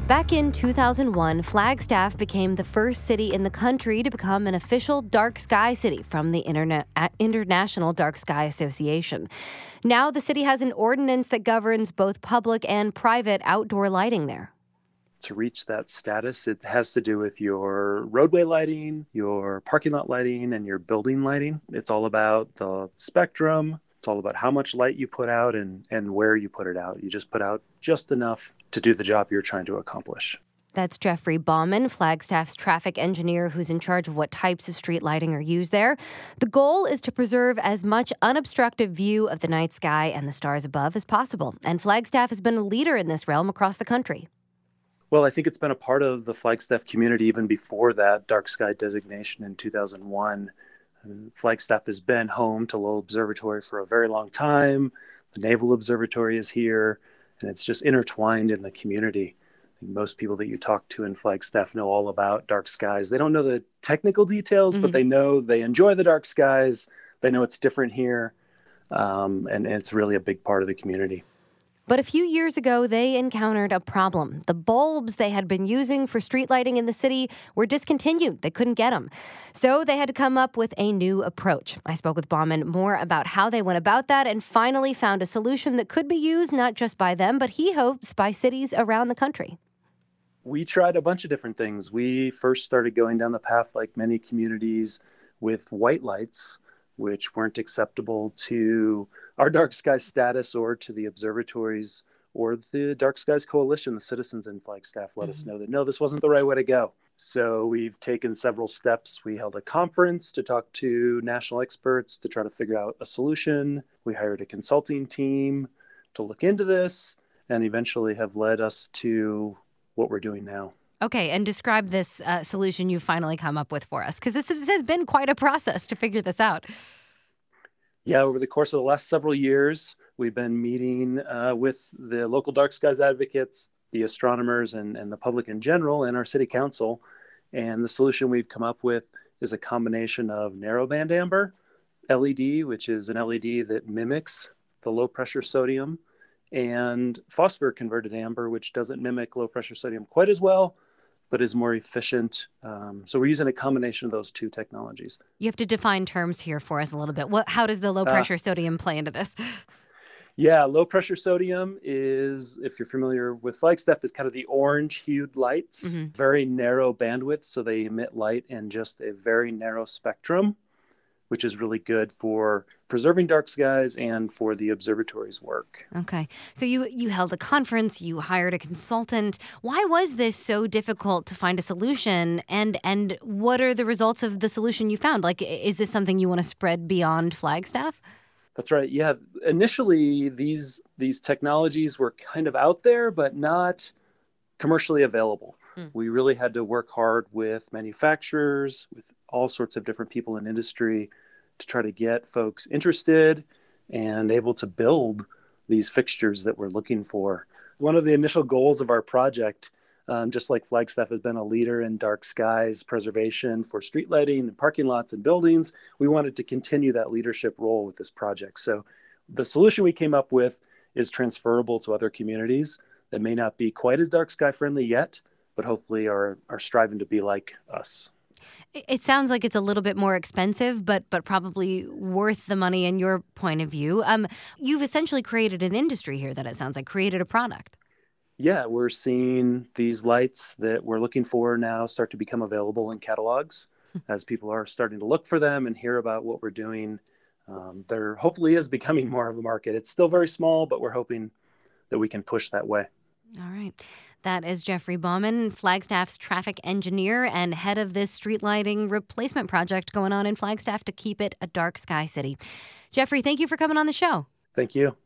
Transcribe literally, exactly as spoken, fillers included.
Back in two thousand one, Flagstaff became the first city in the country to become an official dark sky city from the Interna- International Dark Sky Association. Now the city has an ordinance that governs both public and private outdoor lighting there. To reach that status, it has to do with your roadway lighting, your parking lot lighting, and your building lighting. It's all about the spectrum. It's all about how much light you put out and, and where you put it out. You just put out just enough to do the job you're trying to accomplish. That's Jeffrey Bauman, Flagstaff's traffic engineer who's in charge of what types of street lighting are used there. The goal is to preserve as much unobstructed view of the night sky and the stars above as possible. And Flagstaff has been a leader in this realm across the country. Well, I think it's been a part of the Flagstaff community even before that dark sky designation in two thousand one. And Flagstaff has been home to Lowell Observatory for a very long time. The Naval Observatory is here, and it's just intertwined in the community. I think most people that you talk to in Flagstaff know all about dark skies. They don't know the technical details, mm-hmm. but they know they enjoy the dark skies. They know it's different here, um, and, and it's really a big part of the community. But a few years ago, they encountered a problem. The bulbs they had been using for street lighting in the city were discontinued. They couldn't get them. So they had to come up with a new approach. I spoke with Bauman more about how they went about that and finally found a solution that could be used not just by them, but he hopes by cities around the country. We tried a bunch of different things. We first started going down the path, like many communities, with white lights, which weren't acceptable to our dark sky status or to the observatories or the Dark Skies Coalition. The citizens in Flagstaff let mm-hmm. us know that, no, this wasn't the right way to go. So we've taken several steps. We held a conference to talk to national experts to try to figure out a solution. We hired a consulting team to look into this and eventually have led us to what we're doing now. Okay, and describe this uh, solution you've finally come up with for us, because this has been quite a process to figure this out. Yeah, over the course of the last several years, we've been meeting uh, with the local dark skies advocates, the astronomers, and, and the public in general, and our city council. And the solution we've come up with is a combination of narrowband amber L E D, which is an L E D that mimics the low-pressure sodium, and phosphor-converted amber, which doesn't mimic low-pressure sodium quite as well, but is more efficient. Um, so we're using a combination of those two technologies. You have to define terms here for us a little bit. What, how does the low-pressure uh, sodium play into this? Yeah, low-pressure sodium is, if you're familiar with Flagstaff, is kind of the orange-hued lights, mm-hmm. very narrow bandwidth, so they emit light in just a very narrow spectrum, which is really good for preserving dark skies and for the observatory's work. Okay. So you, you held a conference, you hired a consultant. Why was this so difficult to find a solution? And and what are the results of the solution you found? Like, is this something you want to spread beyond Flagstaff? That's right. Yeah. Initially, these these technologies were kind of out there, but not commercially available. Mm. We really had to work hard with manufacturers, with all sorts of different people in industry to try to get folks interested and able to build these fixtures that we're looking for. One of the initial goals of our project, um, just like Flagstaff has been a leader in dark skies preservation for street lighting and parking lots and buildings, we wanted to continue that leadership role with this project. So the solution we came up with is transferable to other communities that may not be quite as dark sky friendly yet, but hopefully are, are striving to be like us. It sounds like it's a little bit more expensive, but but probably worth the money in your point of view. Um, you've essentially created an industry here that it sounds like, created a product. Yeah, we're seeing these lights that we're looking for now start to become available in catalogs as people are starting to look for them and hear about what we're doing. Um, there hopefully is becoming more of a market. It's still very small, but we're hoping that we can push that way. All right. That is Jeffrey Bauman, Flagstaff's traffic engineer and head of this street lighting replacement project going on in Flagstaff to keep it a dark sky city. Jeffrey, thank you for coming on the show. Thank you.